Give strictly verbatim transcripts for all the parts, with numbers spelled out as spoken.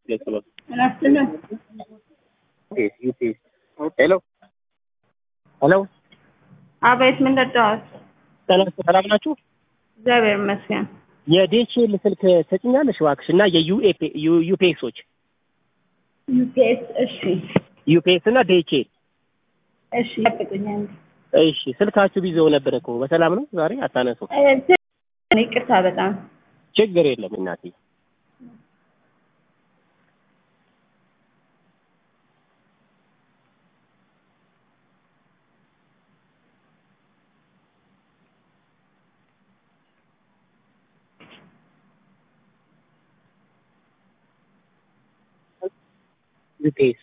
Yes, hello. Good afternoon. Yes, you please. Hello. Hello. አቤት ምን ልርዳዎት? ሰላም ሰላም ናችሁ? እግዚአብሔር ይመስገን። የዲኤችኤል ስልክ ትሰጪኛለሽ እባክሽ እና የዩኤፒ ዩፒኤሶች ዩፒኤስ እሺ ዩፒኤስ እና ዲኤችኤል እሺ ጠብቁኛል። እሺ ስልካችሁ ቢዘው ነበር እኮ በሰላም ነው ዛሬ አታነሱ? ይቅርታ በጣም ችግር የለም እናቴ። ዩፒኤስ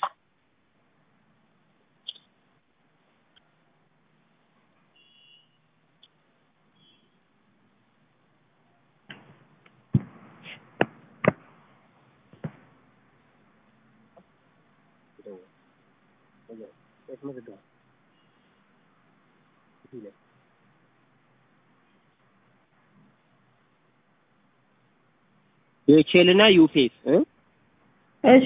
ዲኤችኤል እና ዩፒኤስ እ እሺ